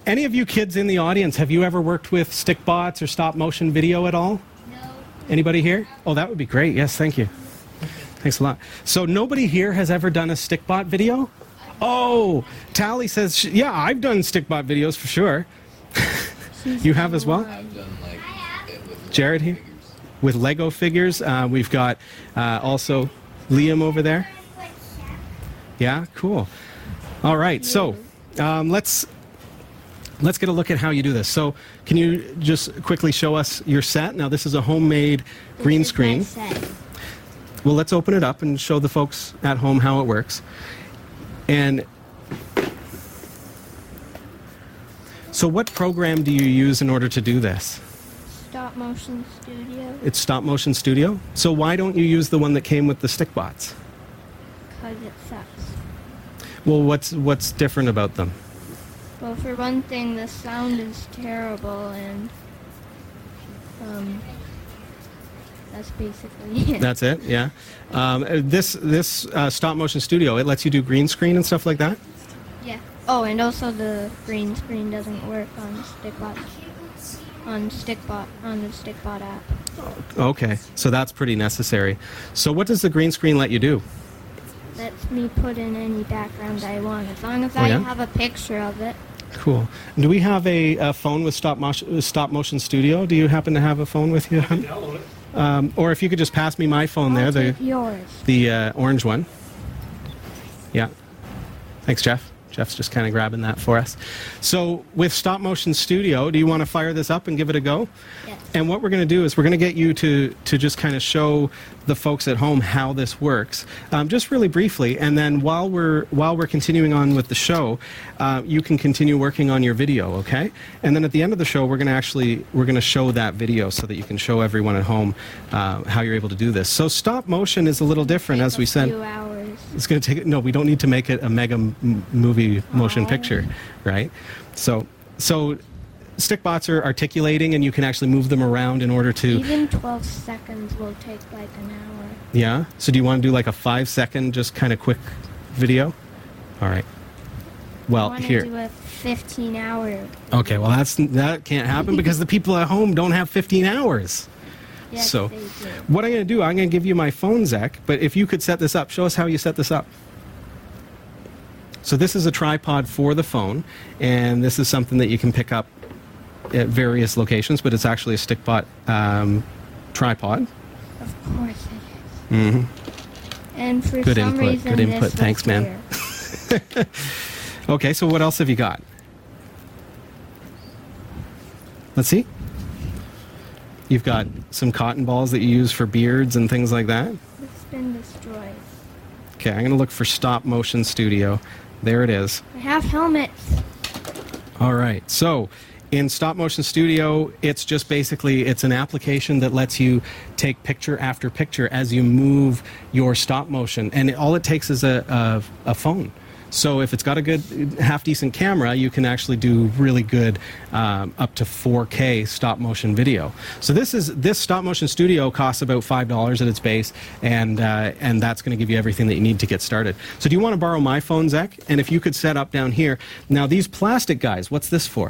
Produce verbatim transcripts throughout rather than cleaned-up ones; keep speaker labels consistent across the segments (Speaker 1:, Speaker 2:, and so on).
Speaker 1: Any of you kids in the audience, have you ever worked with stickbots or stop motion video at all?
Speaker 2: No.
Speaker 1: Anybody here? Oh, that would be great. Yes, thank you. Thanks a lot. So nobody here has ever done a stickbot video? Oh, Tally says, she, yeah, I've done stickbot videos for sure. You have as well?
Speaker 3: I've done like it with
Speaker 1: Jared here?
Speaker 3: figures.
Speaker 1: With Lego figures. Uh, we've got uh, also Liam over there. Yeah, cool. All right, so um, let's let's get a look at how you do this. So can you just quickly show us your set? Now this is a homemade green
Speaker 2: This is my
Speaker 1: screen.
Speaker 2: set.
Speaker 1: Well, let's open it up and show the folks at home how it works. And so what program do you use in order to do this?
Speaker 2: Stop Motion Studio.
Speaker 1: It's Stop Motion Studio. So why don't you use the one that came with the stickbots?
Speaker 2: Because it sucks.
Speaker 1: Well, what's what's different about them?
Speaker 2: Well, for one thing, the sound is terrible, and um, that's basically it.
Speaker 1: That's it, yeah. Um, uh, this this uh, Stop Motion Studio, it lets you do green screen and stuff like that?
Speaker 2: Yeah. Oh, and also the green screen doesn't work on Stickbot. On Stickbot, on the Stickbot app.
Speaker 1: Okay, so that's pretty necessary. So what does the green screen let you do?
Speaker 2: Lets me put in any background I want, as long as
Speaker 1: Oh,
Speaker 2: I
Speaker 1: yeah?
Speaker 2: have a picture of it.
Speaker 1: Cool. Do we have a, a phone with Stop Motion, Stop Motion Studio? Do you happen to have a phone with you? Um, or if you could just pass me my phone there,
Speaker 2: I'll
Speaker 1: the,
Speaker 2: take yours.
Speaker 1: the uh, orange one. Yeah. Thanks, Jeff. Jeff's just kind of grabbing that for us. So with Stop Motion Studio, do you want to fire this up and give it a go?
Speaker 2: Yes.
Speaker 1: And what we're going to do is we're going to get you to, to just kind of show the folks at home how this works, um, just really briefly. And then while we're while we're continuing on with the show, uh, you can continue working on your video, okay? And then at the end of the show, we're going to actually we're going to show that video so that you can show everyone at home uh, how you're able to do this. So stop motion is a little different, as we
Speaker 2: A
Speaker 1: said.
Speaker 2: few hours.
Speaker 1: It's going to take no. We don't need to make it a mega m- movie motion
Speaker 2: Oh.
Speaker 1: picture, right? So so. Stickbots are articulating, and you can actually move them around in order to.
Speaker 2: Even twelve seconds will take like an hour.
Speaker 1: Yeah. So do you want to do like a five second, just kind of quick video? All right. Well,
Speaker 2: I want to
Speaker 1: here.
Speaker 2: do a fifteen hour.
Speaker 1: Okay. Well, that's that can't happen because the people at home don't have fifteen hours.
Speaker 2: Yes,
Speaker 1: So-
Speaker 2: they do.
Speaker 1: What I'm going to do, I'm going to give you my phone, Zach. But if you could set this up, show us how you set this up. So this is a tripod for the phone, and this is something that you can pick up at various locations, but it's actually a stickbot um, tripod.
Speaker 2: Of course it
Speaker 1: Mm-hmm.
Speaker 2: is. And for
Speaker 1: Good
Speaker 2: some
Speaker 1: input,
Speaker 2: reason,
Speaker 1: good input.
Speaker 2: this was
Speaker 1: Thanks, man.
Speaker 2: here.
Speaker 1: Okay, so what else have you got? Let's see. You've got some cotton balls that you use for beards and things like that.
Speaker 2: It's been destroyed.
Speaker 1: Okay, I'm going to look for Stop Motion Studio. There it is.
Speaker 2: I have helmets.
Speaker 1: All right. So in Stop Motion Studio, it's just basically, it's an application that lets you take picture after picture as you move your stop motion. And all it takes is a, a, a phone. So if it's got a good, half-decent camera, you can actually do really good um, up to four K stop motion video. So this is this Stop Motion Studio costs about five dollars at its base, and uh, and that's going to give you everything that you need to get started. So do you want to borrow my phone, Zach? And if you could set up down here. Now these plastic guys, what's this for?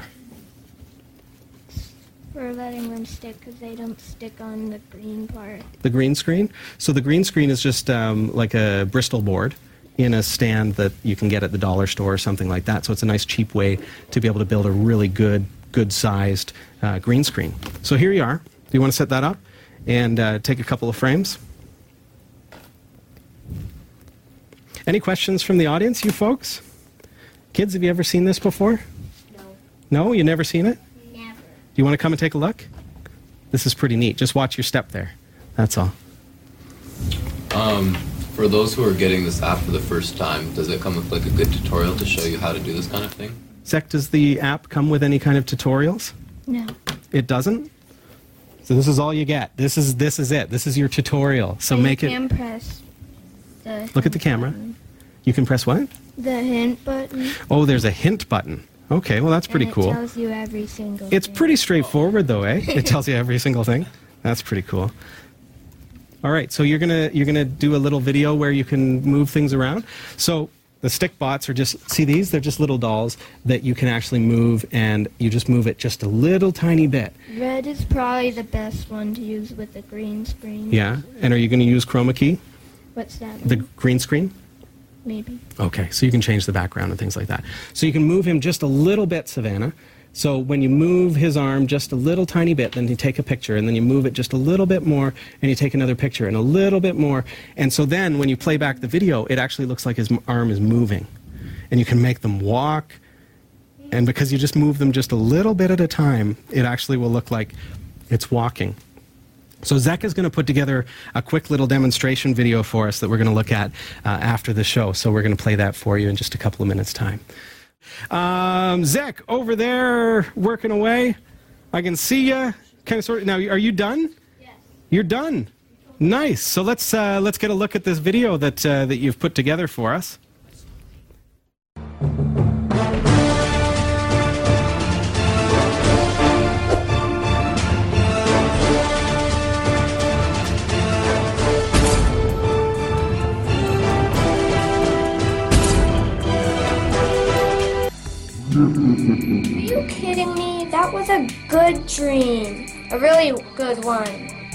Speaker 2: For letting them stick because they don't stick on the green part.
Speaker 1: The green screen? So the green screen is just um, like a Bristol board in a stand that you can get at the dollar store or something like that. So it's a nice cheap way to be able to build a really good, good-sized uh, green screen. So here you are. Do you want to set that up and uh, take a couple of frames? Any questions from the audience, you folks? Kids, have you ever seen this before?
Speaker 2: No.
Speaker 1: No? You never seen it?
Speaker 2: Never.
Speaker 1: Do you want to come and take a look? This is pretty neat. Just watch your step there. That's all.
Speaker 3: Um, for those who are getting this app for the first time, does it come with like a good tutorial to show you how to do this kind of thing?
Speaker 1: Zach, does the app come with any kind of tutorials?
Speaker 2: No.
Speaker 1: It doesn't? So this is all you get. This is this is it. This is your tutorial. So
Speaker 2: But
Speaker 1: make
Speaker 2: you
Speaker 1: it.
Speaker 2: can press the
Speaker 1: Look at the
Speaker 2: hint
Speaker 1: camera.
Speaker 2: button.
Speaker 1: You can press what?
Speaker 2: The hint button.
Speaker 1: Oh, there's a hint button. Okay, well that's pretty
Speaker 2: and it
Speaker 1: cool.
Speaker 2: tells you every single
Speaker 1: It's
Speaker 2: thing.
Speaker 1: pretty straightforward though, eh? It tells you every single thing. That's pretty cool. All right, so you're gonna you're gonna do a little video where you can move things around. So The stick bots are just, see these? They're just little dolls that you can actually move, and you just move it just a little tiny bit.
Speaker 2: Red is probably the best one to use with the green screen.
Speaker 1: Yeah, and are you going to use chroma key?
Speaker 2: What's that
Speaker 1: The
Speaker 2: mean?
Speaker 1: green screen?
Speaker 2: Maybe.
Speaker 1: Okay, so you can change the background and things like that. So you can move him just a little bit, Savannah. So when you move his arm just a little tiny bit, then you take a picture, and then you move it just a little bit more, and you take another picture, and a little bit more. And so then when you play back the video, it actually looks like his m- arm is moving. And you can make them walk, and because you just move them just a little bit at a time, it actually will look like it's walking. So Zach is going to put together a quick little demonstration video for us that we're going to look at uh, after the show. So we're going to play that for you in just a couple of minutes' time. Um, Zach, over there working away. I can see you. Kind of sort of. Now, are you done?
Speaker 2: Yes.
Speaker 1: You're done. Nice. So let's uh, let's get a look at this video that uh, that you've put together for us.
Speaker 2: Are you kidding me? That was a good dream. A really good one.